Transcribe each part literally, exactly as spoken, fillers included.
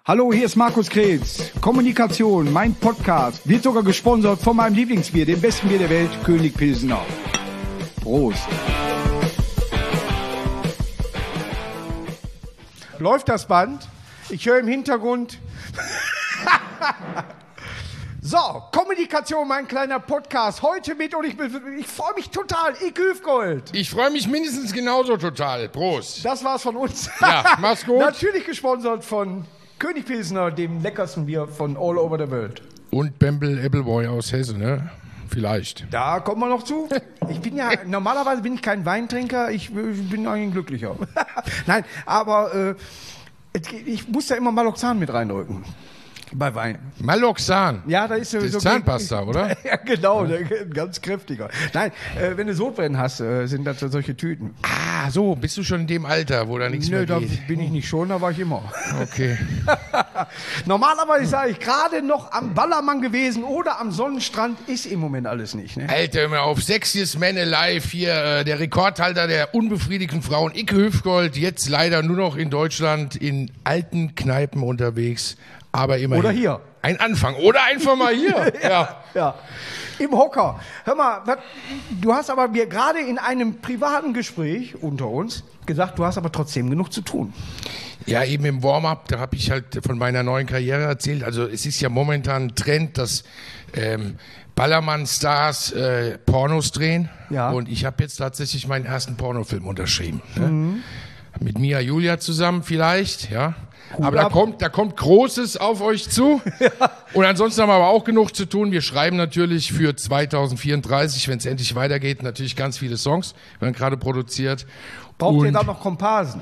Hallo, hier ist Markus Kretz. Kommunikation, mein Podcast, wird sogar gesponsert von meinem Lieblingsbier, dem besten Bier der Welt, König Pilsener. Prost. Läuft das Band? Ich höre im Hintergrund. So, Kommunikation, mein kleiner Podcast. Heute mit und ich, ich freue mich total. Icke Hüfgold. Ich freue mich mindestens genauso total. Prost. Das war's von uns. Ja, mach's gut. Natürlich gesponsert von König Pilsener, dem leckersten Bier von all over the world. Und Bembel Appleboy aus Hesse, ne? Vielleicht. Da kommen wir noch zu. Ich bin ja, normalerweise bin ich kein Weintrinker, ich, ich bin eigentlich ein Glücklicher. Nein, aber äh, ich muss da immer Maloxan mit reindrücken. Bei Wein. Maloxan. Ja, da ist so, das ist so Zahnpasta, oder? Ja, genau, ja. Ganz kräftiger. Nein, äh, wenn du Sodbrennen hast, äh, sind das solche Tüten. Ah, so, bist du schon in dem Alter, wo da nichts Nö, mehr da geht? bin ich nicht schon, da war ich immer. Okay. Normalerweise sage ich, gerade noch am Ballermann gewesen oder am Sonnenstrand ist im Moment alles nicht. Ne? Alter, hör mal auf, Sexiest Man Alive hier, äh, der Rekordhalter der unbefriedigten Frauen, Icke Hüfgold, jetzt leider nur noch in Deutschland in alten Kneipen unterwegs. Aber immerhin. Oder hier. Ein Anfang. Oder einfach mal hier. ja, ja. ja. Im Hocker. Hör mal, was, du hast aber mir gerade in einem privaten Gespräch unter uns gesagt, du hast aber trotzdem genug zu tun. Ja, eben im Warm-up, da habe ich halt von meiner neuen Karriere erzählt. Also es ist ja momentan ein Trend, dass ähm, Ballermann-Stars äh, Pornos drehen. Ja. Und ich habe jetzt tatsächlich meinen ersten Pornofilm unterschrieben. Ne? Mhm. Mit Mia Julia zusammen vielleicht, ja. Hut aber da ab. kommt, da kommt Großes auf euch zu. Ja. Und ansonsten haben wir aber auch genug zu tun. Wir schreiben natürlich für zwanzig vierunddreißig, wenn es endlich weitergeht, natürlich ganz viele Songs. Werden gerade produziert. Braucht Und ihr da noch Komparsen?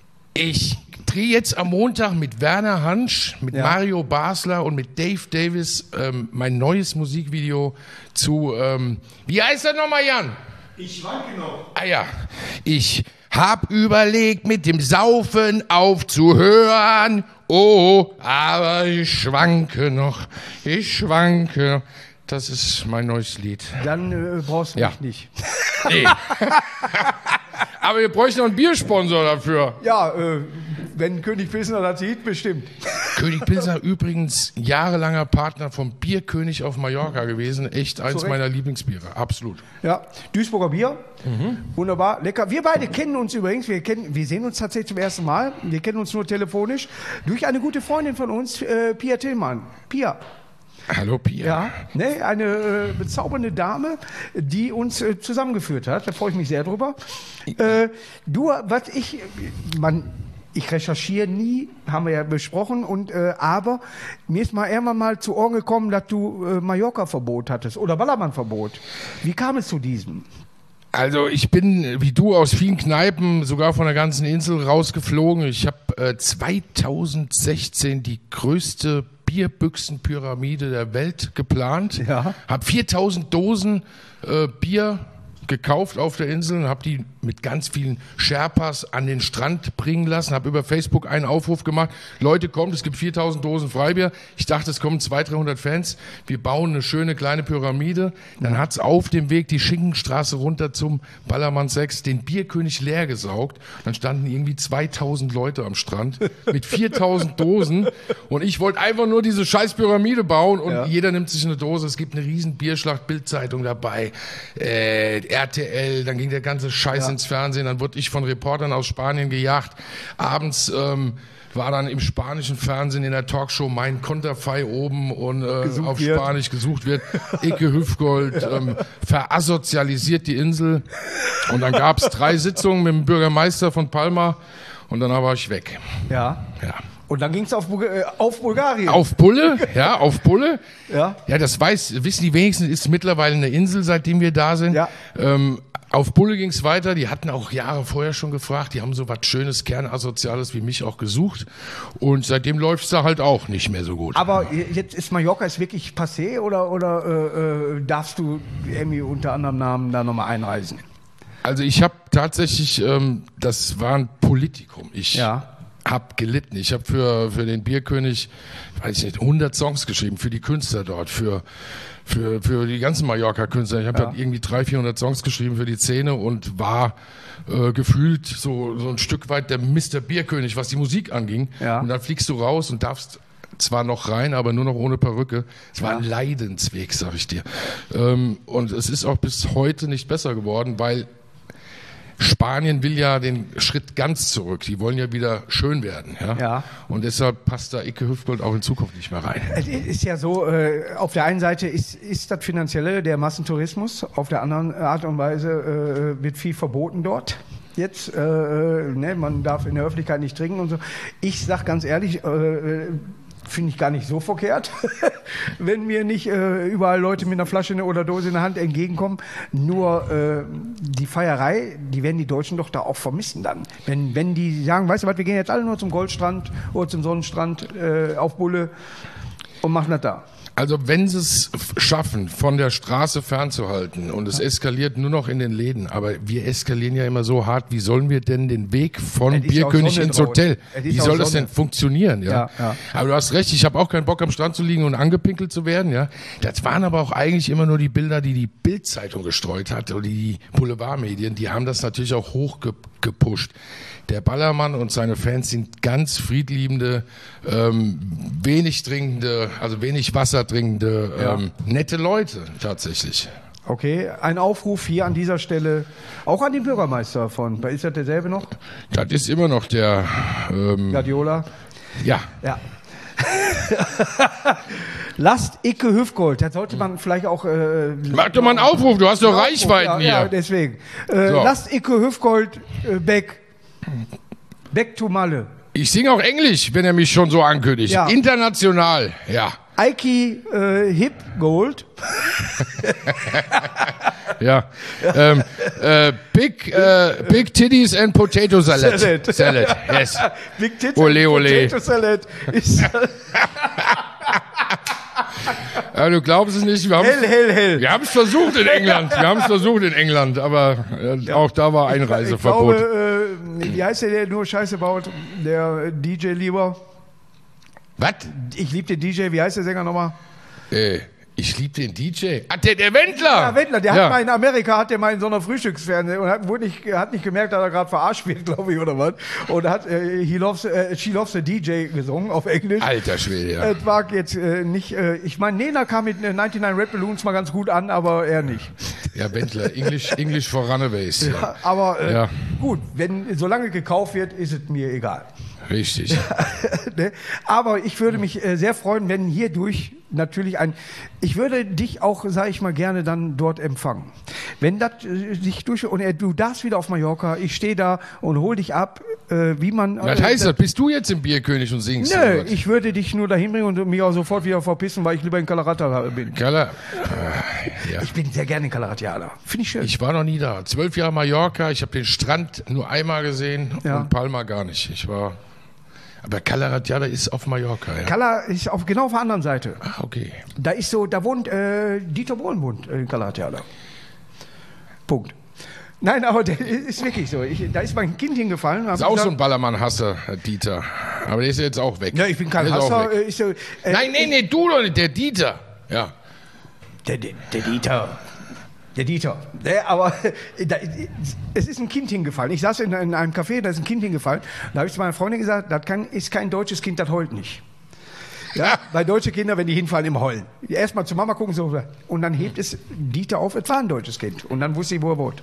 ich drehe jetzt am Montag mit Werner Hansch, mit Ja. Mario Basler und mit Dave Davis ähm, mein neues Musikvideo zu, ähm, wie heißt das nochmal, Jan? Ich schwanke noch. Ah ja, ich hab überlegt, mit dem Saufen aufzuhören, oh, aber ich schwanke noch, ich schwanke noch. Das ist mein neues Lied. Dann äh, brauchst du Ja. mich nicht. Nee. Aber wir bräuchten noch einen Biersponsor dafür. Ja, äh, wenn König Pilsener das sieht, bestimmt. König Pilsner übrigens jahrelanger Partner vom Bierkönig auf Mallorca gewesen. Echt eins Korrekt. meiner Lieblingsbiere, absolut. Ja, Duisburger Bier. Wunderbar, lecker. Wir beide kennen uns übrigens, wir, kennen, wir sehen uns tatsächlich zum ersten Mal. Wir kennen uns nur telefonisch durch eine gute Freundin von uns, äh, Pia Tillmann. Pia. Hallo Pia. Ja, ne, eine äh, bezaubernde Dame, die uns äh, zusammengeführt hat. Da freue ich mich sehr drüber. Äh, du, was ich, man, ich recherchiere nie, haben wir ja besprochen, und äh, aber mir ist mal irgendwann mal zu Ohren gekommen, dass du äh, Mallorca-Verbot hattest oder Ballermann-Verbot. Wie kam es zu diesem? Also ich bin, wie du, aus vielen Kneipen, sogar von der ganzen Insel rausgeflogen. Ich habe äh, zweitausendsechzehn die größte Bierbüchsenpyramide der Welt geplant. Ja. Habe viertausend Dosen äh, Bier gekauft auf der Insel und habe die mit ganz vielen Sherpas an den Strand bringen lassen. Habe über Facebook einen Aufruf gemacht. Leute, kommt, es gibt viertausend Dosen Freibier. Ich dachte, es kommen zweihundert, dreihundert Fans. Wir bauen eine schöne kleine Pyramide. Dann hat's auf dem Weg die Schinkenstraße runter zum Ballermann sechs den Bierkönig leer gesaugt. Dann standen irgendwie zweitausend Leute am Strand mit viertausend Dosen. Und ich wollte einfach nur diese scheiß Pyramide bauen und Ja. jeder nimmt sich eine Dose. Es gibt eine riesen Bierschlacht, Bildzeitung dabei, äh, R T L, dann ging der ganze Scheiß Ja. ins Fernsehen. Dann wurde ich von Reportern aus Spanien gejagt. Abends ähm, war dann im spanischen Fernsehen in der Talkshow mein Konterfei oben und äh, Gesucht auf wird. Spanisch gesucht wird. Icke Hüfgold ähm, verasozialisiert die Insel. Und dann gab es drei Sitzungen mit dem Bürgermeister von Palma und dann war ich weg. Ja. Ja. Und dann ging es auf, Bulga- äh, auf Bulgarien. Auf Bulle, ja, auf Bulle. Ja. Ja, das weiß, wissen die wenigsten, ist mittlerweile eine Insel, seitdem wir da sind. Ja. Ähm, auf Bulle ging es weiter, die hatten auch Jahre vorher schon gefragt, die haben so was Schönes, Kernasoziales wie mich auch gesucht. Und seitdem läuft es da halt auch nicht mehr so gut. Aber jetzt ist Mallorca ist wirklich passé oder, oder äh, äh, darfst du irgendwie unter anderem Namen da nochmal einreisen? Also ich habe tatsächlich, ähm, das war ein Politikum. Ich Ja. habe gelitten. Ich habe für, für den Bierkönig, weiß ich nicht, hundert Songs geschrieben, für die Künstler dort, für, für, für die ganzen Mallorca-Künstler. Ich habe Ja. halt irgendwie dreihundert, vierhundert Songs geschrieben für die Szene und war äh, gefühlt so, so ein Stück weit der Mister Bierkönig, was die Musik anging. Ja. Und dann fliegst du raus und darfst zwar noch rein, aber nur noch ohne Perücke. Es war ein Leidensweg, sag ich dir. Ähm, und es ist auch bis heute nicht besser geworden, weil Spanien will ja den Schritt ganz zurück. Die wollen ja wieder schön werden. Ja? Ja. Und deshalb passt da Icke Hüftgold auch in Zukunft nicht mehr rein. Es ist ja so, äh, auf der einen Seite ist, ist das Finanzielle, der Massentourismus, auf der anderen Art und Weise äh, wird viel verboten dort. Jetzt, äh, ne, man darf in der Öffentlichkeit nicht trinken und so. Ich sag ganz ehrlich, äh, finde ich gar nicht so verkehrt, wenn mir nicht äh, überall Leute mit einer Flasche oder Dose in der Hand entgegenkommen. Nur äh, die Feierei, die werden die Deutschen doch da auch vermissen dann. Wenn, wenn die sagen, weißt du was, wir gehen jetzt alle nur zum Goldstrand oder zum Sonnenstrand äh, auf Bulle und machen das da. Also wenn sie es schaffen, von der Straße fernzuhalten und es eskaliert nur noch in den Läden, aber wir eskalieren ja immer so hart, wie sollen wir denn den Weg von Es ist ja auch Bierkönig Sonne ins draußen. Hotel, Es ist wie auch soll das Sonne. denn funktionieren? Ja? Ja, ja. Aber du hast recht, ich habe auch keinen Bock am Strand zu liegen und angepinkelt zu werden. Ja, Das waren aber auch eigentlich immer nur die Bilder, die die Bild-Zeitung gestreut hat oder die Boulevardmedien, die haben das natürlich auch hochgepusht. Der Ballermann und seine Fans sind ganz friedliebende, ähm, wenig trinkende, also wenig Wasser trinkende, Ja. ähm, nette Leute tatsächlich. Okay, ein Aufruf hier an dieser Stelle, auch an den Bürgermeister von, ist das derselbe noch? Das ist immer noch der, ähm, Guardiola? ja, Ja. Lasst Icke Hüftgold, das sollte man vielleicht auch... Äh, mach doch mal einen Aufruf, du hast doch Aufruf, Reichweiten ja, hier. Ja, deswegen. Äh, So. Lasst Icke Hüftgold äh, back. Back to Malle. Ich singe auch Englisch, wenn er mich schon so ankündigt. Ja. International, ja. Ike äh, Hip Gold. Ja. ähm, äh, big, äh, big Titties and Potato Salad. Salad. Salad, yes. Big Tits Ole, and ole. Potato Salad. Ist Ja, du glaubst es nicht, wir haben hell, hell, hell. wir haben es versucht in England. Wir haben es versucht in England, aber äh, auch da war Einreiseverbot. Ich glaube, äh, wie heißt der, der nur Scheiße baut? Der D J lieber. Was? Ich liebe den D J. Wie heißt der Sänger nochmal? Äh, ich lieb den D J. Ah, der, der Wendler! Ja, Wendler, der Ja. hat mal in Amerika, hat der mal in so einer Frühstücksfernsehen und hat, wurde nicht, hat nicht gemerkt, dass er gerade verarscht wird, glaube ich, oder was. Und hat äh, He loves, äh, She Loves the D J gesungen auf Englisch. Alter Schwede, ja. Es war jetzt äh, nicht, äh, ich meine, Nena kam mit äh, neunundneunzig Red Balloons mal ganz gut an, aber er nicht. Ja, Wendler, English, English for Runaways. Ja. Aber äh, Ja. gut, wenn solange gekauft wird, ist es mir egal. Richtig. Ne? Aber ich würde mich äh, sehr freuen, wenn hierdurch natürlich ein, ich würde dich auch, sage ich mal, gerne dann dort empfangen. Wenn das äh, sich durch, und äh, du darfst wieder auf Mallorca, ich stehe da und hol dich ab, äh, wie man... Was äh, heißt das? Bist du jetzt im Bierkönig und singst? Nö, oder was? ich würde dich nur dahin bringen und mich auch sofort wieder verpissen, weil ich lieber in Calarata bin. Kala. Äh, ja. Ich bin sehr gerne in Calaratiana. Finde ich schön. Ich war noch nie da. Zwölf Jahre Mallorca, ich habe den Strand nur einmal gesehen Ja. und Palma gar nicht. Ich war. Aber Calaratiada ist auf Mallorca, ja. Cala ist auf, genau auf der anderen Seite. Ah, okay. Da ist so, da wohnt äh, Dieter Bohlen wohnt in Calaratiada. Punkt. Nein, aber der ist wirklich so. Ich, da ist mein Kind hingefallen. Ist auch so ein Ballermann-Hasser, Herr Dieter. Aber der ist jetzt auch weg. Ja, ich bin kein Der ist auch Hasser. weg. Äh, ist, so, äh, Nein, nee, nee, du doch nicht, der Dieter. Ja. Der, der, der Dieter. Der Dieter. Der, aber äh, da, es ist ein Kind hingefallen. Ich saß in, in einem Café, da ist ein Kind hingefallen. Da habe ich zu meiner Freundin gesagt, das kann, ist kein deutsches Kind, das heult nicht. Ja, weil deutsche Kinder, wenn die hinfallen, immer heulen. Erstmal zur Mama gucken, so, und dann hebt es Dieter auf, es war ein deutsches Kind. Und dann wusste ich, wo er wohnt.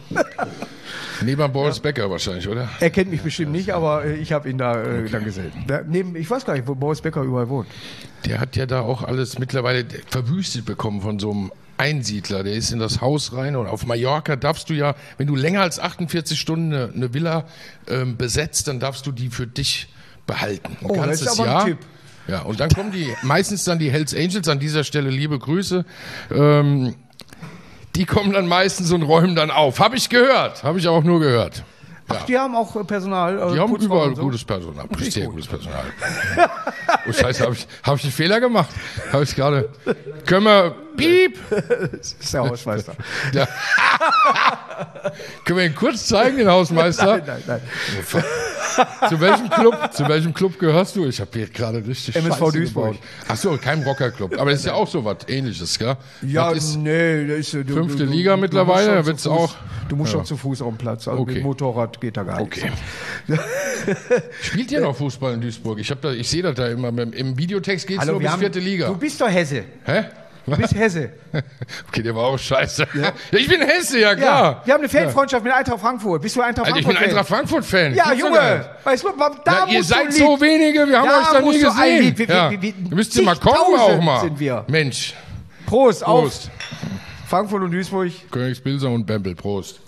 Neben Boris Becker wahrscheinlich, oder? Er kennt mich bestimmt nicht, aber äh, ich habe ihn da äh, dann gesehen. Da, neben, ich weiß gar nicht, wo Boris Becker überall wohnt. Der hat ja da auch alles mittlerweile verwüstet bekommen von so einem Einsiedler. Der ist in das Haus rein und auf Mallorca darfst du ja, wenn du länger als achtundvierzig Stunden eine, eine Villa ähm, besetzt, dann darfst du die für dich behalten. Ein Oh, das ganzes ist aber ein Jahr. Tipp. Ja, und dann kommen die, meistens dann die Hells Angels, an dieser Stelle liebe Grüße, ähm, die kommen dann meistens und räumen dann auf. Habe ich gehört, habe ich auch nur gehört. Ach, die haben auch äh, Personal. Äh, Die haben Putzfrauen überall und so. gutes Personal, Richtig sehr gut. gutes Personal. Oh Scheiße, habe ich, hab ich einen Fehler gemacht? Habe ich gerade. Können wir, Piep! Das ist der Hausmeister. Ja. Können wir ihn kurz zeigen, den Hausmeister? Nein, nein, nein. Zu welchem Club, zu welchem Club gehörst du? Ich habe hier gerade richtig M S V Scheiße Duisburg. gebaut. Ach so, kein Rockerclub. Aber das ist ja auch so was Ähnliches, gell? Ja, das ist nee, das ist du, fünfte du, Liga du, mittlerweile, du da musst wird's schon zu Fuß- auch. Du musst Ja. schon zu Fuß auf den Platz. Also Okay. mit Motorrad geht da gar nichts. Okay. Spielt ihr noch Fußball in Duisburg? Ich, hab da, ich sehe das da immer. Im Videotext geht es Hallo, nur wir bis haben- vierte Liga. Du bist doch Hesse. Hä? Du bist Hesse. Okay, der war auch scheiße. Ja. Ich bin Hesse, ja klar. Ja, wir haben eine Fanfreundschaft mit Eintracht Frankfurt. Bist du Eintracht Alter, ich bin Frankfurt? Eintracht Frankfurt-Fan. Ja, Gibt's doch gar Junge. nicht. Weißt du, da Ja, ihr musst du seid ein so Lied- wenige, wir haben Da euch da nie musst du ein gesehen. Lied. Wir- ja. wir- wir- Müsst ihr mal kommen auch zigtausend mal. sind wir. Mensch. Prost, auf Prost. Frankfurt und Duisburg. Königspilser und Bempel, Prost.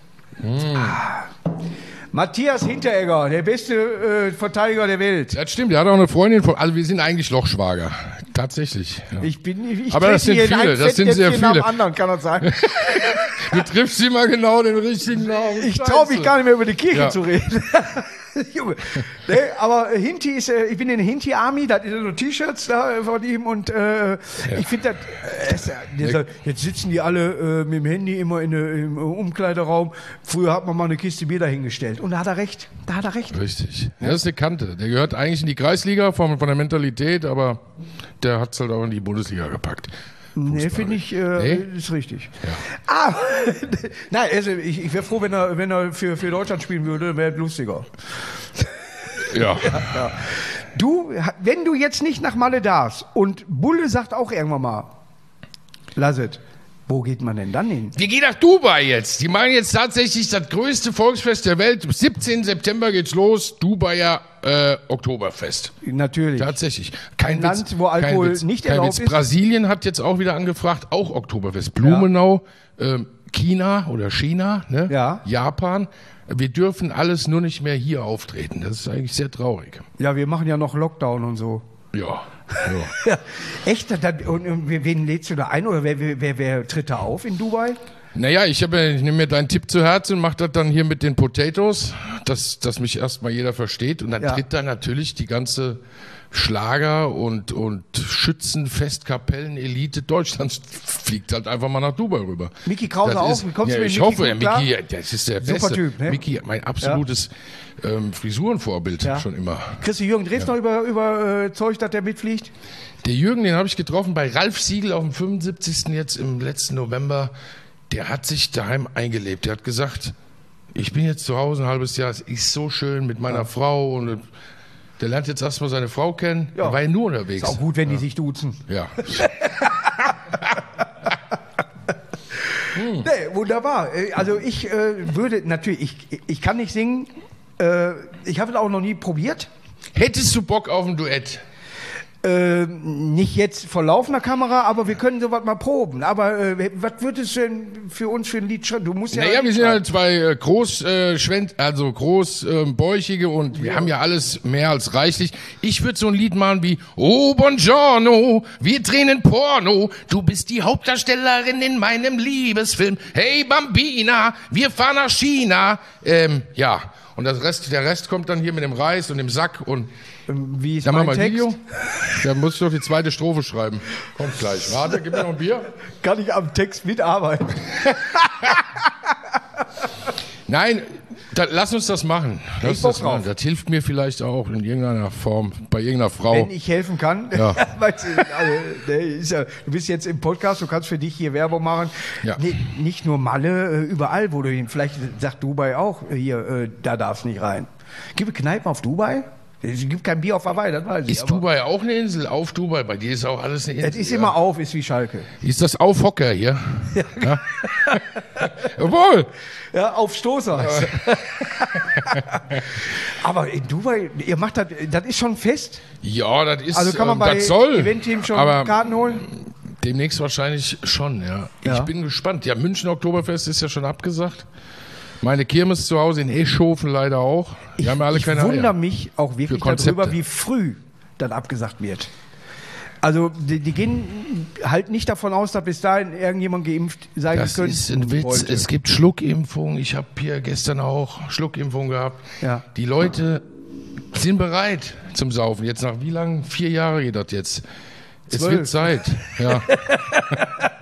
Matthias Hinteregger, der beste äh, Verteidiger der Welt. Das stimmt, der hat auch eine Freundin von. Also wir sind eigentlich Lochschwager. Tatsächlich. Ja. Ich bin, ich, ich Aber das trete sind hier in viele, ein das sind sehr Fettnäpfchen nach dem viele. anderen, kann das sein? Du triffst immer genau den richtigen Namen. Ich traue mich gar nicht mehr über die Kirche Ja. zu reden. Junge. Nee, aber Hinti ist, äh, ich bin in der Hinti Army, da sind so T-Shirts da von ihm und äh, ich finde das, äh, es- dieser, jetzt sitzen die alle äh, mit dem Handy immer in, der- im Umkleideraum. Früher hat man mal eine Kiste Bier dahingestellt und da hat er recht, da hat er recht. Richtig. Der ist eine Kante. Der gehört eigentlich in die Kreisliga von, von der Mentalität, aber der hat es halt auch in die Bundesliga gepackt. Nee, finde ich, äh, Nee? ist richtig. Ah, nein, also ich, ich wäre froh, wenn er, wenn er für, für Deutschland spielen würde, wäre es lustiger. Ja. Du, wenn du jetzt nicht nach Malle darfst und Bulle sagt auch irgendwann mal, Lasset, wo geht man denn dann hin? Wir gehen nach Dubai jetzt. Die machen jetzt tatsächlich das größte Volksfest der Welt. Am siebzehnten September geht's los. Dubaier äh, Oktoberfest. Natürlich. Tatsächlich. Kein Ein Witz, Land, wo Alkohol kein Witz, nicht kein erlaubt Witz. ist. Brasilien hat jetzt auch wieder angefragt, auch Oktoberfest. Blumenau, ähm, China oder China, ne? Ja. Japan. Wir dürfen alles nur nicht mehr hier auftreten. Das ist eigentlich sehr traurig. Ja, wir machen ja noch Lockdown und so. Ja. ja. Ja, echt? Dann- Und, und wen lädst du da ein oder wer, wer, wer, wer tritt da auf in Dubai? Naja, ich, hab, ja- ich nehme mir deinen Tipp zu Herzen und mache das dann hier mit den Potatoes, dass, dass mich erstmal jeder versteht. Und dann Ja. tritt da natürlich die ganze Schlager- und, und Schützenfestkapellen-Elite Deutschlands fliegt halt einfach mal nach Dubai rüber. Micky Krause Das auch? ist- Wie kommst ja, du mit ich Micky hoffe, gut ja, klar? Micky, das ist der Super beste. Typ, ne? Micky, mein absolutes ähm, Frisurenvorbild Ja. schon immer. Kriegst du Jürgen Drews noch über, über äh, Zeug, dass der mitfliegt? Der Jürgen, den habe ich getroffen bei Ralf Siegel auf dem fünfundsiebzigsten jetzt im letzten November. Der hat sich daheim eingelebt. Der hat gesagt, ich bin jetzt zu Hause ein halbes Jahr, es ist so schön mit meiner Frau. Und der lernt jetzt erstmal seine Frau kennen. Ja. Der war ja nur unterwegs. Ist auch gut, wenn die sich duzen. Ja. Nee, wunderbar. Äh, Also ich äh, würde natürlich, ich, ich kann nicht singen. Äh, ich habe es auch noch nie probiert. Hättest du Bock auf ein Duett? Äh, nicht jetzt vor laufender Kamera, aber wir können sowas mal proben. Aber äh, was würdest du denn für uns für ein Lied schreiben? Du musst ja. Naja, ein wir Lied sind schreiben. halt zwei äh, groß, äh, Schwend also großbäuchige und wir haben ja alles mehr als reichlich. Ich würde so ein Lied machen wie Oh Buongiorno, wir drehen Porno, du bist die Hauptdarstellerin in meinem Liebesfilm. Hey Bambina, wir fahren nach China. Ähm, ja, und das Rest, der Rest kommt dann hier mit dem Reis und dem Sack und Ähm, Wie ist dann machen mein wir ein Text? Video. Da musst du doch die zweite Strophe schreiben. Kommt gleich. Warte, gib mir noch ein Bier. Kann ich am Text mitarbeiten? Nein, da, lass uns das machen. Lass uns Bock das machen. drauf. Das hilft mir vielleicht auch in irgendeiner Form, bei irgendeiner Frau. Wenn ich helfen kann. Ja. Weißt du, also, der ist ja, du bist jetzt im Podcast, du kannst für dich hier Werbung machen. Ja. Nee, nicht nur Malle, äh, überall, wo du hin. Vielleicht sagt Dubai auch, äh, hier, äh, da darfst nicht rein. Gibt es Kneipen auf Dubai? Es gibt kein Bier auf Hawaii, das weiß ich. Ist aber Dubai auch eine Insel? Auf Dubai? Bei dir ist auch alles eine Insel. es ist ja. immer auf, ist wie Schalke. Ist das Aufhocker hier? Ja. Jawohl. Ja, auf Stoßer. Aber in Dubai, ihr macht das, das ist schon fest. Ja, das ist, Also kann man ähm, bei das soll. Event-Team schon Aber Karten holen? demnächst wahrscheinlich schon, ja. Ich Ja. bin gespannt. Ja, München Oktoberfest ist ja schon abgesagt. Meine Kirmes zu Hause in Eschhofen leider auch. Die haben ja alle ich keine wundere Eier. mich auch wirklich Für Konzepte. darüber, wie früh dann abgesagt wird. Also die, die gehen halt nicht davon aus, dass bis dahin irgendjemand geimpft sein Das könnte. ist ein Witz. wollte. Es gibt Schluckimpfungen. Ich habe hier gestern auch Schluckimpfung gehabt. Ja. Die Leute sind bereit zum Saufen. Jetzt nach wie lang? Vier Jahre geht das jetzt. Es Zwölf. wird Zeit. Ja.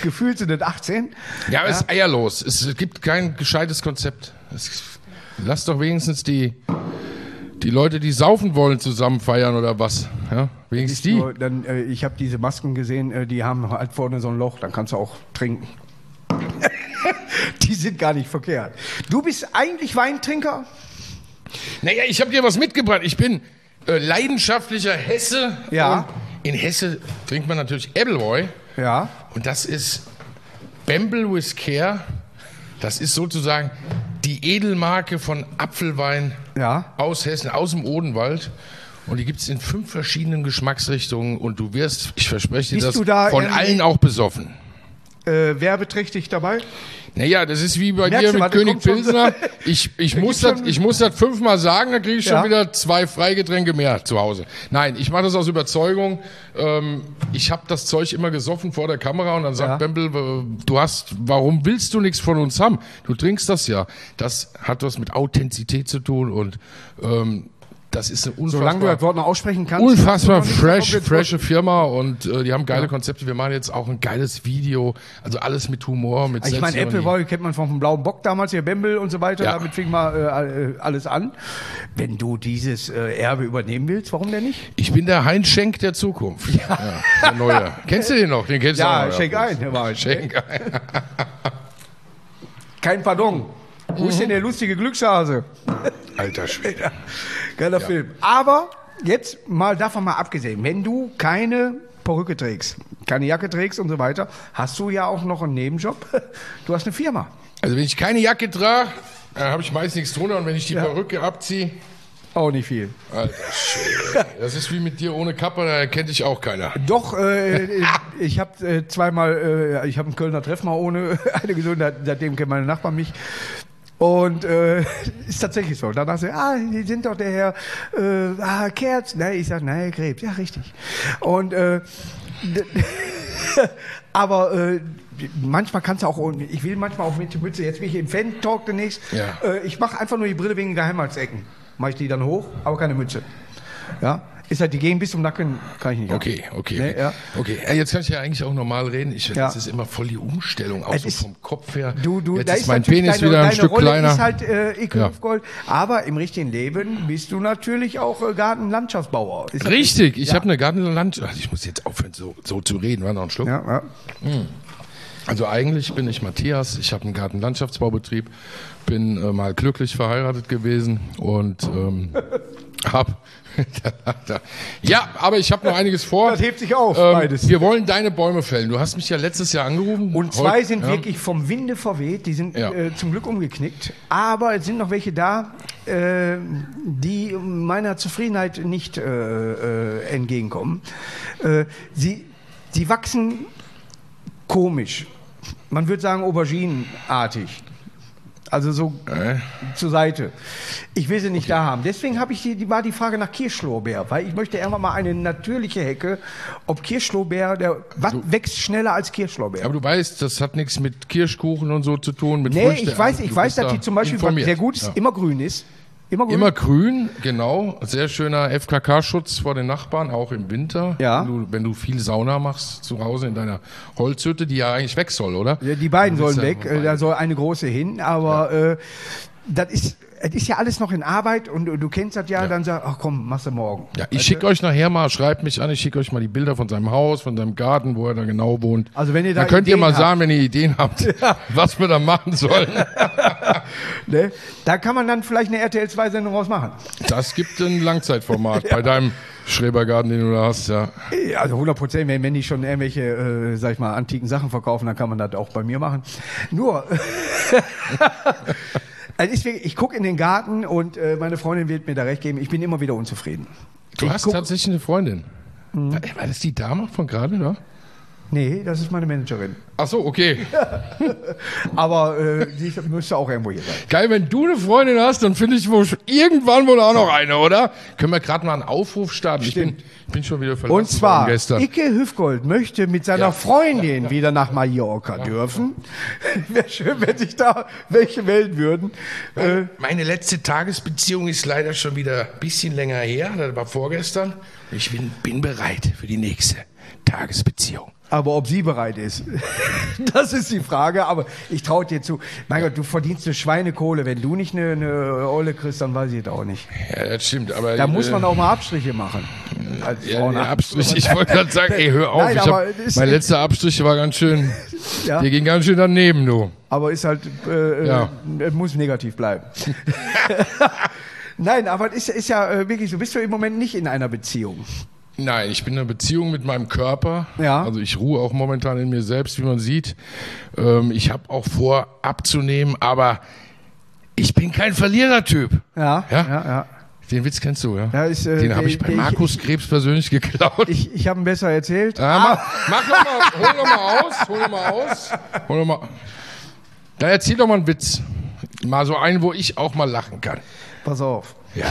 gefühlt sind es achtzehn. Ja, aber es ist eierlos. Es gibt kein gescheites Konzept. Es, lass doch wenigstens die, die Leute, die saufen wollen, zusammen feiern oder was. Ja, wenigstens die. Nur, dann, äh, ich habe diese Masken gesehen, äh, die haben halt vorne so ein Loch, dann kannst du auch trinken. Die sind gar nicht verkehrt. Du bist eigentlich Weintrinker? Naja, ich habe dir was mitgebracht. Ich bin äh, leidenschaftlicher Hesse. Ja. Und in Hesse trinkt man natürlich Appleboy. Ja. Und das ist Bembel with Care. Das ist sozusagen die Edelmarke von Apfelwein Ja. aus Hessen, aus dem Odenwald. Und die gibt es in fünf verschiedenen Geschmacksrichtungen. Und du wirst, ich verspreche dir Bist das, du da von irgendwie- allen auch besoffen. Äh, werbeträchtig dabei? Naja, das ist wie bei Merkst dir du, mit warte, König kommt schon so- Pilsner. Ich, ich, muss gibt's das, schon- ich muss das fünfmal sagen, dann kriege ich schon Ja. wieder zwei Freigetränke mehr zu Hause. Nein, ich mache das aus Überzeugung. Ähm, ich habe das Zeug immer gesoffen vor der Kamera und dann sagt Ja. Bembel, äh, du hast, warum willst du nichts von uns haben? Du trinkst das ja. Das hat was mit Authentizität zu tun und ähm, das ist eine unfassbar... Solange du das Wort noch aussprechen kannst. Unfassbar hast du noch nicht fresh, komplett- frische Firma und äh, die haben geile Konzepte. Wir machen jetzt auch ein geiles Video, also alles mit Humor, mit Ich meine, Selbstironie. Appleboy kennt man vom blauen Bock damals, hier Bembel und so weiter, Ja. damit fing mal äh, alles an. Wenn du dieses äh, Erbe übernehmen willst, warum denn nicht? Ich bin der Heinz Schenk der Zukunft. Ja. Der Neue. Kennst du den noch? Den kennst du Ja, auch noch. schenk ein, Herr Wald. Schenk ein. Kein Pardon. Wo ist denn der lustige Glückshase? Alter Schwede. Ja, geiler Film. Aber jetzt mal davon mal abgesehen, wenn du keine Perücke trägst, keine Jacke trägst und so weiter, hast du ja auch noch einen Nebenjob. Du hast eine Firma. Also wenn ich keine Jacke trage, dann habe ich meist nichts drunter und wenn ich die Perücke abziehe, Auch nicht viel. Alter Schwede. Das ist wie mit dir ohne Kappe, da erkennt dich auch keiner. Doch, äh, ich habe äh, zweimal, äh, ich habe einen Kölner Treff mal ohne eine gesehen, seitdem kennen meine Nachbarn mich. Und äh, ist tatsächlich so. Danach sagt ah, Sie sind doch der Herr äh, ah, Kerz. Ne, ich sage, nein, Krebs. Ja, richtig. Und äh, aber äh, manchmal kannst du auch, ich will manchmal auch mit der Mütze, jetzt bin ich im Fan-Talk demnächst, Ja. äh, ich mache einfach nur die Brille wegen Geheimratsecken. Mache ich die dann hoch, aber keine Mütze. Ja, ist halt, die gehen bis zum Nacken, kann ich nicht. Okay, okay. Nee, ja. Okay, ja, jetzt kann ich ja eigentlich auch normal reden. Ich, Ja. Das ist immer voll die Umstellung, auch Es so ist- vom Kopf her. Du, du, jetzt da ist mein natürlich Penis deine, wieder ein deine Stück Rolle kleiner. ist halt äh, Ike Ja. Hüfgold, aber im richtigen Leben bist du natürlich auch äh, Gartenlandschaftsbauer. Ist das Richtig, ich Ja. habe eine Gartenland. Ach, ich muss jetzt aufhören, so, so zu reden. War noch ein Schluck. Ja, ja. Also eigentlich bin ich Matthias. Ich habe einen Gartenlandschaftsbaubetrieb, bin äh, mal glücklich verheiratet gewesen und ähm, habe ja, aber ich habe noch einiges vor. Das hebt sich auf, Ähm, beides. wir wollen deine Bäume fällen. Du hast mich ja letztes Jahr angerufen. Und zwei Heute- sind ja. wirklich vom Winde verweht, die sind Ja. äh, zum Glück umgeknickt. Aber es sind noch welche da, äh, die meiner Zufriedenheit nicht äh, äh, entgegenkommen. Äh, sie, sie wachsen komisch. Man würde sagen auberginenartig. Also so Äh? zur Seite. Ich will sie nicht da haben. Deswegen habe ich die, die war die Frage nach Kirschlorbeer, weil ich möchte irgendwann mal eine natürliche Hecke. Ob Kirschlorbeer, der was wächst schneller als Kirschlorbeer? Aber du weißt, das hat nichts mit Kirschkuchen und so zu tun, mit Nee, Früchte. ich weiß, ich Du weiß, bist dass da die zum Beispiel, was informiert. sehr gut ist, Ja. immer grün ist. Immer grün. Immer grün, genau. Sehr schöner F K K-Schutz vor den Nachbarn, auch im Winter. Ja. Wenn du, wenn du viel Sauna machst zu Hause in deiner Holzhütte, die ja eigentlich weg soll, oder? Ja, die beiden Du willst sollen ja weg, beide. äh, da soll eine große hin, aber äh, das ist, es ist ja alles noch in Arbeit und du, du kennst das ja, dann sag, ach komm, machst du morgen. Ja, ich schicke euch nachher mal, schreibt mich an, ich schicke euch mal die Bilder von seinem Haus, von seinem Garten, wo er da genau wohnt. Also wenn ihr da Dann könnt ihr Ideen mal habt. sagen, wenn ihr Ideen habt, was wir da machen sollen. Ne? Da kann man dann vielleicht eine R T L zwei Sendung draus machen. Das gibt ein Langzeitformat bei deinem Schrebergarten, den du da hast, ja. Ja, also hundert Prozent, wenn, wenn die schon irgendwelche, äh, sag ich mal, antiken Sachen verkaufen, dann kann man das auch bei mir machen. Nur, also ist wirklich, ich gucke in den Garten und äh, meine Freundin wird mir da recht geben, ich bin immer wieder unzufrieden. Du Ich hast guck- tatsächlich eine Freundin. Mhm. War war das die Dame von gerade, ne? Nee, das ist meine Managerin. Ach so, okay. Aber äh, die müsste auch irgendwo hier sein. Geil, wenn du eine Freundin hast, dann finde ich wohl irgendwann wohl auch noch eine, oder? Können wir gerade mal einen Aufruf starten? Ich bin, ich bin schon wieder verlassen Und zwar, worden gestern. Icke Hüfgold möchte mit seiner Ja. Freundin wieder nach Mallorca dürfen. Wäre schön, wenn sich da welche melden würden. Äh, Meine letzte Tagesbeziehung ist leider schon wieder ein bisschen länger her, das war vorgestern. Ich bin, bin bereit für die nächste Tagesbeziehung. Aber ob sie bereit ist, das ist die Frage. Aber ich traue dir zu. Mein Gott, du verdienst eine Schweinekohle. Wenn du nicht eine, eine Olle kriegst, dann weiß ich es auch nicht. Ja, das stimmt. Aber Da äh, muss man auch mal Abstriche machen. Als Ja, Frau der nach- Abstrich, ich wollte gerade sagen, ey, hör auf. Nein, ich aber hab, es ist- mein letzter Abstrich war ganz schön, Ja, der ging ganz schön daneben, du. aber ist halt, äh, Ja. äh, muss negativ bleiben. Nein, aber es ist, ist ja äh, wirklich so. Bist du im Moment nicht in einer Beziehung? Nein, ich bin in einer Beziehung mit meinem Körper. Ja. Also ich ruhe auch momentan in mir selbst, wie man sieht. Ähm, ich habe auch vor, abzunehmen, aber ich bin kein Verlierertyp. Ja, Ja? ja, ja. Den Witz kennst du, ja? Ja, ist, äh, Den habe der- ich bei der- Markus Krebs persönlich geklaut. Ich, ich habe ihn besser erzählt. Ah, mach, mach noch mal, hol doch mal aus, hol doch mal aus. Hol doch mal. Dann erzähl doch mal einen Witz. Mal so einen, wo ich auch mal lachen kann. Pass auf. Ja.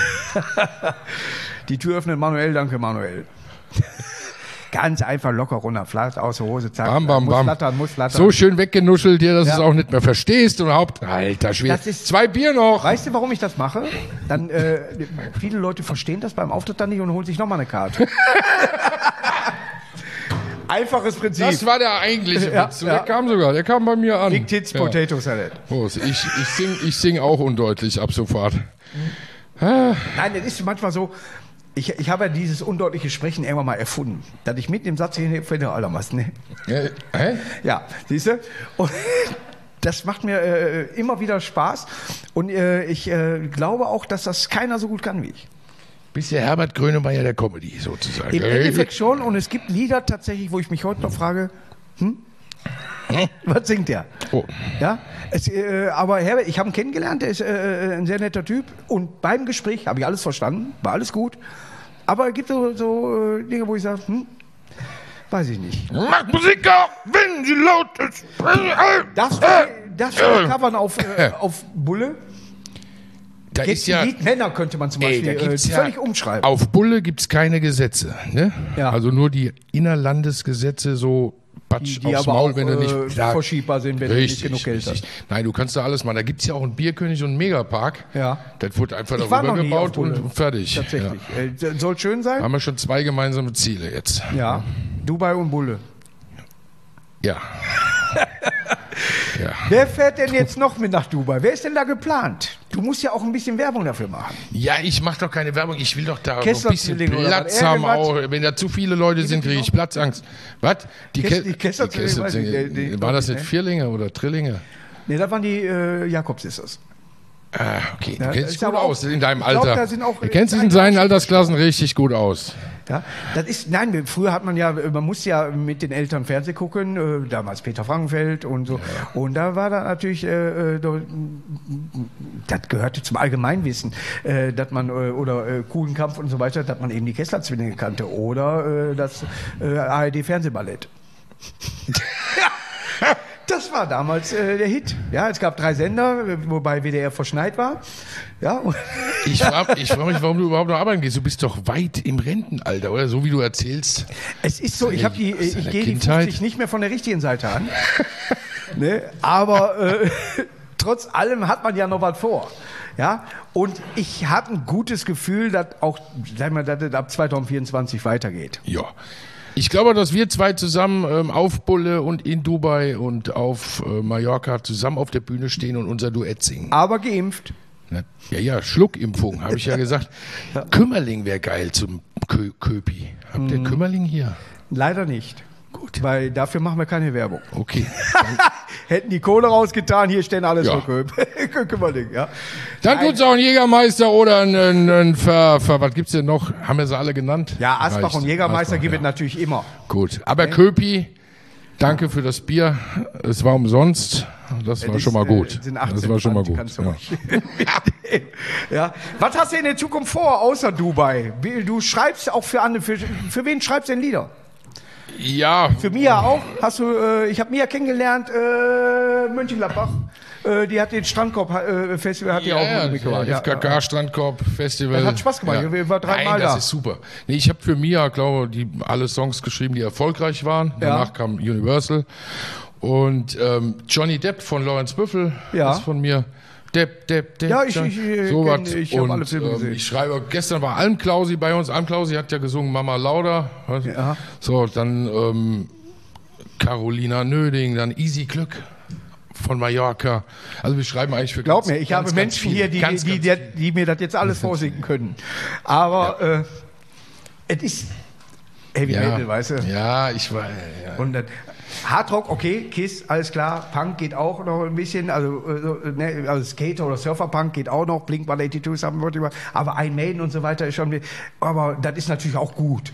Die Tür öffnet Manuel, danke Manuel. Ganz einfach locker runter, flatt aus der Hose, zack. Bam, bam, muss bam. flattern, muss flattern. So schön weggenuschelt dir, dass Ja. du es auch nicht mehr verstehst. Und überhaupt, alter Schwede. Das ist- Zwei Bier noch. Weißt du, warum ich das mache? Dann, äh, viele Leute verstehen das beim Auftritt dann nicht und holen sich nochmal eine Karte. Einfaches Prinzip. Das war der eigentliche Ja, Witz. ja. Der kam sogar, der kam bei mir an. Big Tits Ja. Potato Salad. Prost. Ich, ich sing, ich sing auch undeutlich ab sofort. Nein, das ist manchmal so. Ich, ich habe ja dieses undeutliche Sprechen irgendwann mal erfunden. Dass ich mitten im Satz hier finde, Alter, was, ne? Äh, hä? Ja, siehst du? Und das macht mir äh, immer wieder Spaß. Und äh, ich äh, glaube auch, dass das keiner so gut kann wie ich. Bist der Herbert Grönemeyer der Comedy sozusagen. Im Endeffekt schon. Und es gibt Lieder tatsächlich, wo ich mich heute noch frage, hm? Was singt der? Oh. Ja, es, äh, aber Herbert, ich habe ihn kennengelernt, er ist äh, ein sehr netter Typ. Und beim Gespräch habe ich alles verstanden, war alles gut. Aber es gibt so, so äh, Dinge, wo ich sage, hm, weiß ich nicht. Macht Musik auf, wenn sie laut ist. Darfst du, darfst du covern auf, äh, auf Bulle? Da Geht, ist ja, Lied Männer könnte man zum ey, Beispiel da gibt's äh, ja, völlig umschreiben. auf Bulle gibt es keine Gesetze. Ne? Ja. Also nur die Innerlandesgesetze, so Batsch die aufs aber Maul, auch wenn du nicht äh, da- verschiebbar sind, wenn Richtig, du nicht genug Geld richtig. hast. Nein, du kannst da alles machen. Da gibt es ja auch einen Bierkönig und einen Megapark. Ja. Das wurde einfach Ich war darüber noch nie auf gebaut und Bulle. fertig. Tatsächlich. Ja. Äh, soll schön sein? Haben wir schon zwei gemeinsame Ziele jetzt. Ja. Dubai und Bulle. Ja. ja. Wer fährt denn jetzt noch mit nach Dubai? Wer ist denn da geplant? Du musst ja auch ein bisschen Werbung dafür machen. Ja, ich mache doch keine Werbung. Ich will doch da so ein Kessler bisschen Zwillinge oder Platz was? haben. Irgendwas? Auch. Wenn da zu viele Leute sind, kriege ich Platzangst. Was? Die, Kess- Ke- die Kessler die Zwillinge, weiß ich Kessler- nicht, die- die- War das nicht ne? Vierlinge oder Trillinge? Ne, da waren die äh, Jakobs-Sisters. Ah, okay. Du Ja, kennst ist dich gut aber auch- aus in deinem ich glaub, Alter. da sind auch- du kennst dich in seinen Altersklassen richtig gut aus. Ja, das ist, nein, früher hat man ja, man musste ja mit den Eltern Fernsehen gucken, äh, damals Peter Frankenfeld und so. Und da war da natürlich, äh, äh, da- das gehörte zum Allgemeinwissen, äh, dass man, äh, oder äh, Kuhlenkampf und so weiter, dass man eben die Kessler-Zwillinge kannte oder äh, das äh, A R D-Fernsehballett. Das war damals äh, der Hit. Ja, es gab drei Sender, äh, wobei W D R verschneit war. Ja, und Ich frage ich frag mich, warum du überhaupt noch arbeiten gehst. Du bist doch weit im Rentenalter, oder? So wie du erzählst. es ist so, ich habe die, Aus ich deiner gehe die Kindheit? fünfzig nicht mehr von der richtigen Seite an. Ne? Aber äh, trotz allem hat man ja noch was vor. Ja, und ich habe ein gutes Gefühl, dass auch, sag mal, dass es ab zwanzig vierundzwanzig weitergeht. Ja. Ich glaube, dass wir zwei zusammen ähm, auf Bulle und in Dubai und auf äh, Mallorca zusammen auf der Bühne stehen und unser Duett singen. Aber geimpft. Na, ja, ja, Schluckimpfung, habe ich ja gesagt. Kümmerling wäre geil zum Kö Köpi. Habt ihr Kümmerling hier? Leider nicht. Gut. Weil dafür machen wir keine Werbung. Okay. Hätten die Kohle rausgetan, hier stehen alles Ja. für Köp. Kümmerling, ja. Dann tut's auch einen Jägermeister oder einen, einen, einen Ver, Ver, was gibt's denn noch? Haben wir sie alle genannt? Ja, Asbach Reicht. und Jägermeister Asbach, gibt es ja. natürlich immer. Gut. Aber Köpi, danke für das Bier. Es war umsonst. Das war Das schon mal ist, gut. Äh, sind achtzehn Das war schon mal Pfand, gut. kannst du Ja. ruhig mitnehmen. Ja. Was hast du in der Zukunft vor, außer Dubai? Wie- Du schreibst auch für andere. Für, für wen schreibst du denn Lieder? Ja, Für Mia auch? Hast du? Äh, ich habe Mia kennengelernt, äh, Mönchengladbach. Äh, die hat den Strandkorb-Festival, hat die ja, auch ja, mitgemacht. ja, F K K, Strandkorb, Festival. Das hat Spaß gemacht. Ich war dreimal Nein, das da. ist super. Nee, ich habe für Mia, glaube die alle Songs geschrieben, die erfolgreich waren. Danach kam Universal. Und ähm, Johnny Depp von Lawrence Büffel Ja. ist von mir. Depp, Depp, Depp. Ja, ich- ich, äh, so kenn- was. ich hab Und, alle Filme ähm, gesehen. Ich schreibe, gestern war Almklausi bei uns. Almklausi hat ja gesungen Mama Lauda. Ja. So, dann ähm, Carolina Nöding, dann Easy Glück von Mallorca. Also wir schreiben eigentlich für Glaub ganz, mir, ich ganz, habe ganz Menschen viele, hier, die, ganz, die, ganz die, die mir das jetzt alles vorsingen können. Aber äh, es ist Heavy ja. Metal, weißt du? Ja, ich weiß. Ja. Und dann Hardrock, okay, Kiss, alles klar. Punk geht auch noch ein bisschen. Also, äh, so, ne, also Skater- oder Surferpunk geht auch noch. Blink one eighty-two haben wir über. Aber Iron Maiden und so weiter ist schon. Aber das ist natürlich auch gut.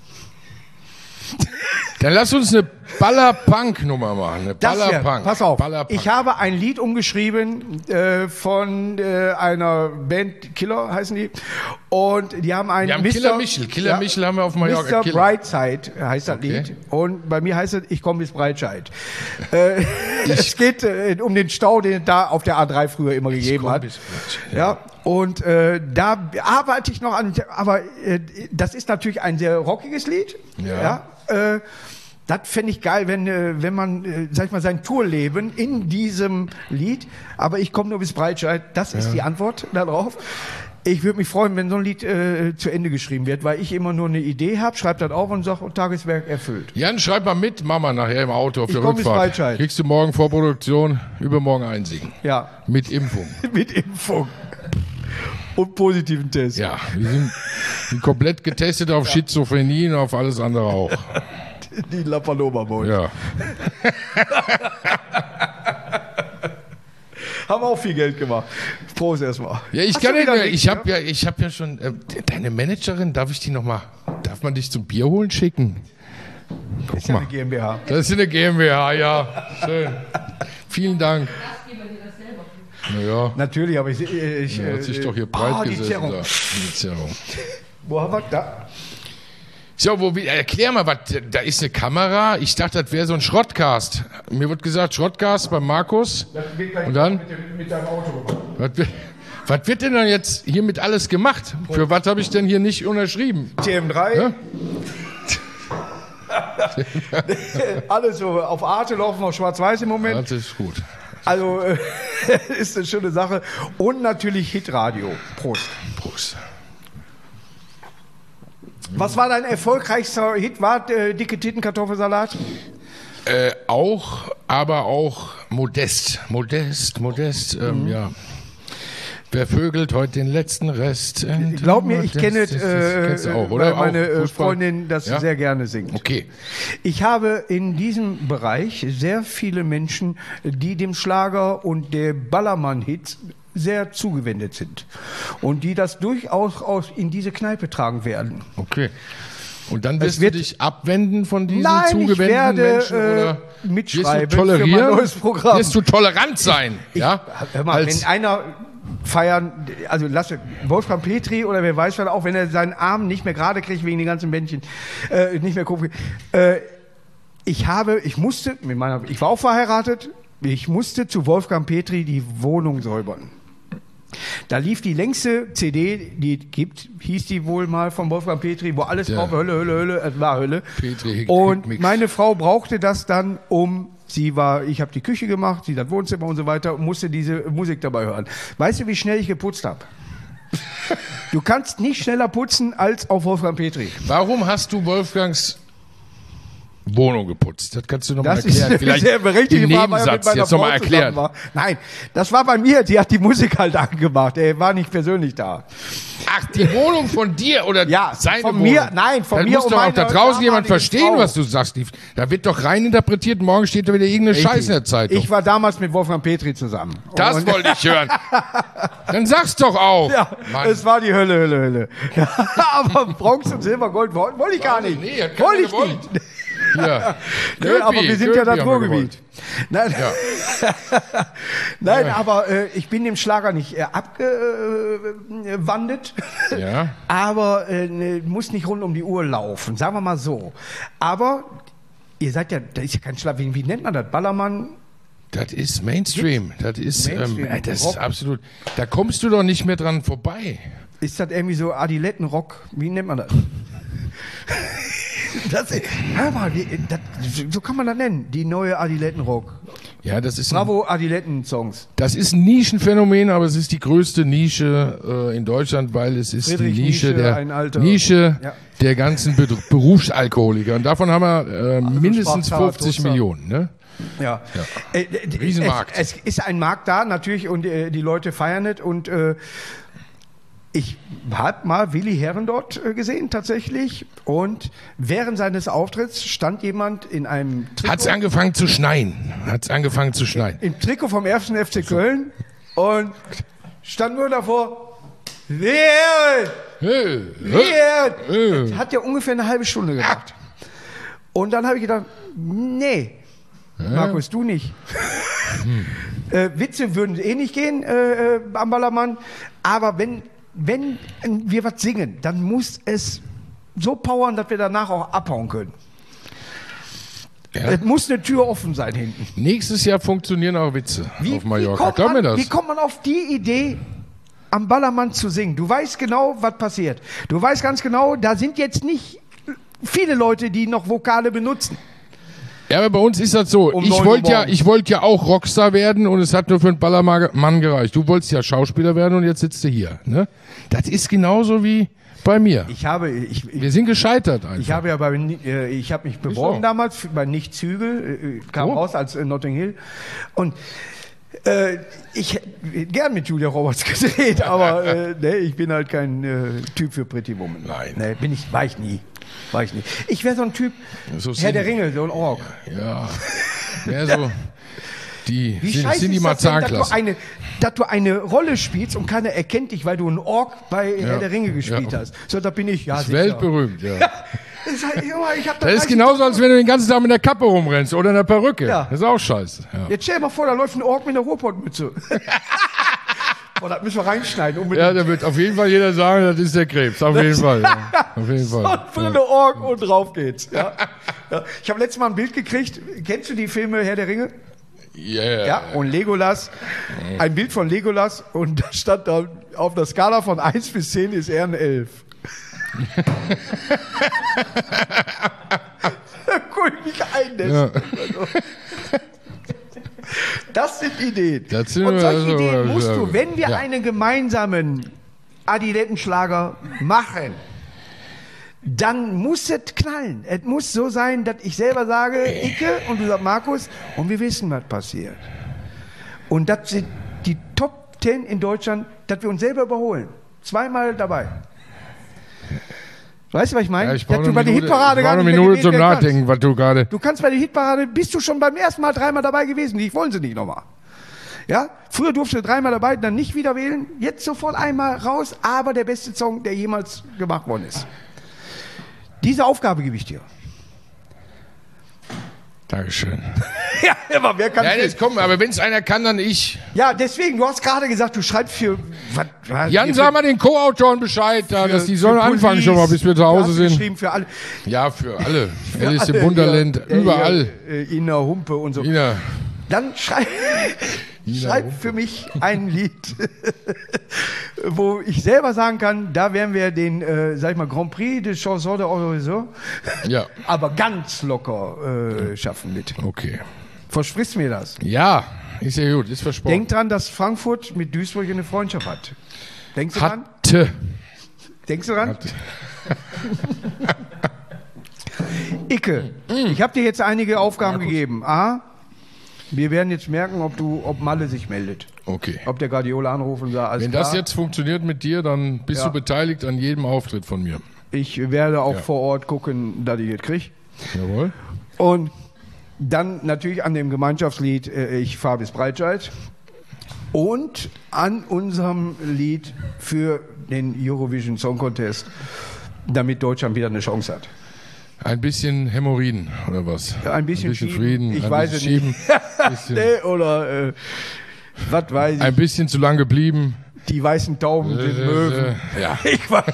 Dann lass uns eine Baller-Punk-Nummer machen. Eine Das hier, Baller-Punk. pass auf, Baller-Punk. ich habe ein Lied umgeschrieben äh, von äh, einer Band, Killer heißen die, und die haben einen Wir haben Killer Michel. Killer Michel haben wir auf Mallorca. Mister Killer. Brightside heißt das Okay. Lied, und bei mir heißt es, ich komme bis Breitscheid. äh, es geht äh, um den Stau, den es da auf der A drei früher immer gegeben komm hat. bis Breitscheid, Ja, und äh, da arbeite ich noch an, aber äh, das ist natürlich ein sehr rockiges Lied. Ja. Ja, äh, das fände ich geil, wenn, äh, wenn man, äh, sag ich mal, sein Tourleben in diesem Lied, aber ich komme nur bis Breitscheid, das ist die Antwort darauf. Ich würde mich freuen, wenn so ein Lied äh, zu Ende geschrieben wird, weil ich immer nur eine Idee habe, schreibe das auf und sage, Tageswerk erfüllt. Jan, schreib mal mit, Mama, nachher im Auto auf Ich der komm bis Rückfahrt. Breitscheid. Kriegst du morgen vor Produktion, übermorgen einsingen. Ja, Mit Impfung. mit Impfung und positiven Test. Ja, wir sind, sind komplett getestet auf Schizophrenie und auf alles andere auch. Die La Paloma-Boy. Ja. Haben auch viel Geld gemacht. Prost erstmal. Ja, ich Hast kann du wieder ja, nichts, ich habe ja, ich habe ja schon, äh, deine Managerin, darf ich die noch mal, darf man dich zum Bier holen schicken? Guck Ist ja mal. eine GmbH. Das ist eine GmbH, ja. Schön. Vielen Dank. Naja, Natürlich, aber ich, ich er äh, hat sich doch hier ah, breit die gesessen. Zerrung. Da. Die Zerrung. Wo haben wir da? So, wo, wir- erklär mal, was, da ist eine Kamera. Ich dachte, das wäre so ein Schrottcast. Mir wird gesagt, Schrottcast bei Markus. Und dann? Mit, dem, mit deinem Auto gemacht. Was wird, was wird denn dann jetzt hiermit alles gemacht? Für was habe ich denn hier nicht unterschrieben? T M drei. Ja? Alles so auf Arte laufen, auf Schwarz-Weiß im Moment. Das ist gut. Also äh, ist eine schöne Sache. Und natürlich Hitradio. Prost. Prost. Was war dein erfolgreichster Hit? War äh, dicke Titten Kartoffelsalat? Äh, auch, aber auch modest. Modest, modest, ähm, ja. Wer vögelt heute den letzten Rest? Glaub mir, ich kenne das, es, das, das äh, kennst du auch, weil oder? meine Auch äh, Fußball? Freundin das Ja? sehr gerne singt. Okay. Ich habe in diesem Bereich sehr viele Menschen, die dem Schlager und der Ballermann-Hits sehr zugewendet sind und die das durchaus aus in diese Kneipe tragen werden. Okay. Und dann wirst wird- du dich abwenden von diesen Nein, ich zugewendeten werde, Menschen? äh, Oder mitschreiben wirst du für mein tolerieren? neues Programm. Wirst du tolerant sein? ja? Hör mal, Als, wenn einer feiern, also lass Wolfgang Petri oder wer weiß was, auch wenn er seinen Arm nicht mehr gerade kriegt wegen den ganzen Bändchen, äh, nicht mehr gucken. Äh, ich habe, ich musste, mit meiner, ich war auch verheiratet, ich musste zu Wolfgang Petri die Wohnung säubern. Da lief die längste C D, die es gibt, hieß die wohl mal von Wolfgang Petri, wo alles Ja. drauf, Hölle, Hölle, Hölle, es war Hölle. Petri Und Mix. meine Frau brauchte das dann, um, sie war, ich habe die Küche gemacht, sie das Wohnzimmer und so weiter, und musste diese Musik dabei hören. Weißt du, wie schnell ich geputzt habe? Du kannst nicht schneller putzen als auf Wolfgang Petri. Warum hast du Wolfgangs Wohnung geputzt? Das kannst du nochmal Das ist erklären. eine Vielleicht sehr berechtigte im Frage, weil er mit Nebensatz meiner jetzt nochmal Frau erklären. zusammen war. Nein, das war bei mir, die hat die Musik halt angemacht, er war nicht persönlich da. Ach, die Wohnung von dir oder Ja, seine von Wohnung? mir- nein, von Dann mir muss und doch auch da meiner draußen jemand damaligen verstehen, Frau. was du sagst. Die- Da wird doch rein interpretiert, morgen steht da wieder irgendeine Scheiße in der Zeitung. Ich war damals mit Wolfgang Petri zusammen. das Und- wollte ich hören. Dann sag's doch auch. Ja, Mann. es war die Hölle, Hölle, Hölle. Ja, aber Bronze und Silber, Gold wollte wollte ich gar nicht. Nee, hat keiner wollte ich gewollt. nicht. Ja. Nee, aber wir sind ja das Gürpi haben wir Ruhrgebiet. Nein, Ja. Nein aber äh, ich bin dem Schlager nicht äh, abgewandet. Ja. Aber äh, ne, muss nicht rund um die Uhr laufen, sagen wir mal so. Aber ihr seid ja, da ist ja kein Schlager, wie, wie nennt man das? Ballermann? Das ist Mainstream. Das ist, Mainstream, ähm, äh, das ist Rock. absolut. Da kommst du doch nicht mehr dran vorbei. Ist das irgendwie so Adilettenrock? Wie nennt man das? Das, hör mal, die, das, so kann man das nennen, die neue Adilettenrock. Ja, das ist ein, Bravo Adiletten-Songs. das ist ein Nischenphänomen, aber es ist die größte Nische äh, in Deutschland, weil es ist Friedrich die Nische, Nietzsche, der ein alter- Nische Ja. der ganzen Be Berufsalkoholiker. Und davon haben wir äh, mindestens Sprachzara, fünfzig Toaster. Millionen. Ne? Ja. Äh, äh, Riesenmarkt. Es, es ist ein Markt da, natürlich, und äh, die Leute feiern es. Und äh, ich habe mal Willi Herren dort äh, gesehen, tatsächlich. Und während seines Auftritts stand jemand in einem Hat's Trikot, angefangen zu schneien. Hat's angefangen zu schneien. im Trikot vom ersten F C Köln und stand nur davor. Willi Herren! Hey, Willi Herren! äh. Das hat ja ungefähr eine halbe Stunde gedauert. Und dann habe ich gedacht, nee, Markus, du nicht. äh, Witze würden eh nicht gehen äh, äh, am Ballermann, aber wenn, wenn wir was singen, dann muss es so powern, dass wir danach auch abhauen können. Ja. Es muss eine Tür offen sein hinten. Nächstes Jahr funktionieren auch Witze auf Mallorca. kommt Glaub mir man, das. wie kommt man auf die Idee, am Ballermann zu singen? Du weißt genau, was passiert. Du weißt ganz genau, da sind jetzt nicht viele Leute, die noch Vokale benutzen. Ja, aber bei uns ist das so. Um ich neun Uhr wollte ja, morgens. ich wollte ja auch Rockstar werden und es hat nur für einen Ballermann gereicht. Du wolltest ja Schauspieler werden und jetzt sitzt du hier. Ne? Das ist genauso wie bei mir. Ich habe, ich, ich, Wir sind gescheitert einfach. ich habe ja bei, äh, ich habe mich beworben so. damals für- bei Nicht Zügel, äh, kam Oh. raus als äh, Notting Hill und äh, ich hätte gern mit Julia Roberts gedreht, aber äh, ne, ich bin halt kein äh, Typ für Pretty Woman. Nein. Ne, bin ich, war ich nie. War ich nie. Ich wäre so ein Typ, So Herr sind- der Ringe, so ein Ork. Ja. Mehr so die Wie sind, scheiße sind die ist das denn, dass du, Marzahn-Klasse. eine, dass du eine Rolle spielst und keiner erkennt dich, weil du einen Ork bei Herr der Ringe gespielt Ja. hast. So, da bin ich. Ja, Das ist sicher. weltberühmt, ja. Das ist, halt, Junge, ich hab da Das ist dreißig genauso, als wenn du den ganzen Tag mit der Kappe rumrennst oder in der Perücke. Ja. Das ist auch scheiße. Ja. Jetzt stell dir mal vor, da läuft ein Ork mit einer Ruhrpottmütze. Boah, das müssen wir reinschneiden. Unbedingt. Ja, da wird auf jeden Fall jeder sagen, das ist der Krebs. Auf jeden Fall. Ja. Auf jeden So Fall. für eine Ork und drauf geht's. Ja. Ja. Ich habe letztes Mal ein Bild gekriegt. Kennst du die Filme Herr der Ringe? Yeah. Ja. Und Legolas. Ein Bild von Legolas und da stand da auf der Skala von eins bis zehn ist er ein elf. Da guck ich mich ein. Ja. Das sind Ideen. Das sind und wir solche also, Ideen musst ja. du, wenn wir Ja. einen gemeinsamen Adilettenschlager machen, dann muss es knallen. Es muss so sein, dass ich selber sage, Icke, und du sagst Markus, und wir wissen, was passiert. Und das sind die Top Ten in Deutschland, dass wir uns selber überholen. Zweimal dabei. Weißt du, was ich meine? Ja, ich Dass brauche du eine bei der Minute, Hitparade ich gar brauche eine nicht mehr Minute zum gewählt werden kannst. Nachdenken, was du gerade... Du kannst bei der Hitparade, bist du schon beim ersten Mal dreimal dabei gewesen. Die wollen sie nicht nochmal. Ja? Früher durfte du dreimal dabei, dann nicht wieder wählen. Jetzt sofort einmal raus, aber der beste Song, der jemals gemacht worden ist. Diese Aufgabe gebe ich dir. Dankeschön. Ja, aber wer kann Ja, das kommt, aber wenn es einer kann, dann ich. Ja, deswegen, du hast gerade gesagt, du schreibst für... Was, was, Jan, für- sag mal den Co-Autoren Bescheid, da, für- dass die für sollen Police. anfangen schon mal, bis wir zu Du Hause hast sind. geschrieben für alle. Ja, für alle. Alice alle, im Wunderland, ja, überall. Ja, äh, Ina Humpe und so. Ina. Dann schreib, schreib für mich ein Lied, wo ich selber sagen kann, da werden wir den, äh, sag ich mal, Grand Prix de Chanson de Horizon, Ja, aber ganz locker äh, schaffen mit. okay. Versprichst mir das? Ja, ist ja gut, ist versprochen. Denk dran, dass Frankfurt mit Duisburg eine Freundschaft hat. Denkst du dran? Hatte. Denkst du dran? Hatte. Icke, ich habe dir jetzt einige Aufgaben gegeben. A, wir werden jetzt merken, ob du, ob Malle sich meldet. Okay. Ob der Guardiola anruft und sagt, alles Wenn klar. das jetzt funktioniert mit dir, dann bist Ja. du beteiligt an jedem Auftritt von mir. Ich werde auch Ja. vor Ort gucken, dass ich das kriege. Jawohl. Und dann natürlich an dem Gemeinschaftslied äh, Ich fahre bis Breitscheid. Und an unserem Lied für den Eurovision Song Contest, damit Deutschland wieder eine Chance hat. Ein bisschen Hämorrhoiden, oder was? Ein bisschen, ein bisschen schieben. Frieden, Ich ein weiß bisschen es schieben. nicht. bisschen, Nee, oder äh, was weiß ich. ein bisschen zu lang geblieben. Die weißen Tauben sind Möwen. Ja. Ich weiß.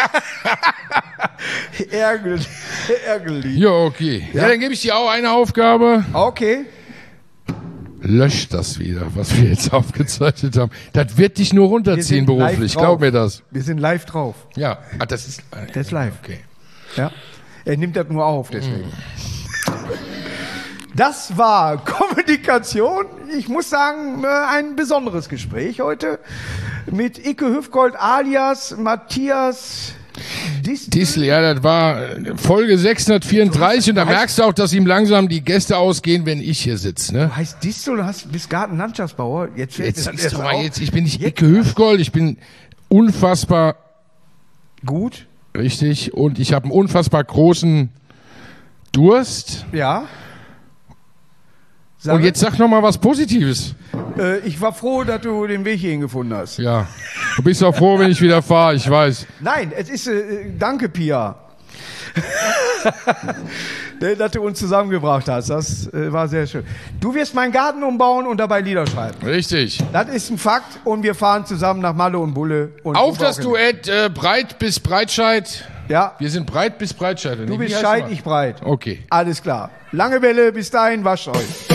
Ärgerlich. Ärgerlich. Ja, okay. Ja, Ja. dann gebe ich dir auch eine Aufgabe. Okay. Lösch das wieder, was wir jetzt aufgezeichnet haben. Das wird dich nur Wir runterziehen sind live beruflich, drauf. glaub mir das. Wir sind live drauf. Ja, ah, das ist... Das ist live. Okay. Ja. Er nimmt das nur auf, deswegen. Das war Kommunikation. Ich muss sagen, ein besonderes Gespräch heute mit Icke Hüfgold alias Matthias Distel. Distel, ja, das war Folge sechshundertvierunddreißig und da merkst du auch, dass ihm langsam die Gäste ausgehen, wenn ich hier sitze. Ne? Du heißt Distel und hast, bist Gartenlandschaftsbauer. Jetzt, fällt Jetzt mir das ist doch erst mal auf. jetzt, ich bin nicht Icke Hüfgold, ich bin unfassbar Gut. richtig und ich habe einen unfassbar großen Durst. Ja. Sag Und jetzt sag noch mal was Positives. Äh, ich war froh, dass du den Weg hierhin gefunden hast. Ja, du bist auch froh, wenn ich wieder fahre, ich weiß. Nein, es ist, äh, danke Pia, dass du uns zusammengebracht hast. Das äh, war sehr schön. Du wirst meinen Garten umbauen und dabei Lieder schreiben. Richtig. Das ist ein Fakt und wir fahren zusammen nach Malle und Bulle. Und Auf das Duett. Duett äh, Breit bis Breitscheid. Ja, Wir sind breit bis Breitscheid. du bist scheit, ich breit. Okay. Alles klar. Lange Welle, bis dahin, wascht euch.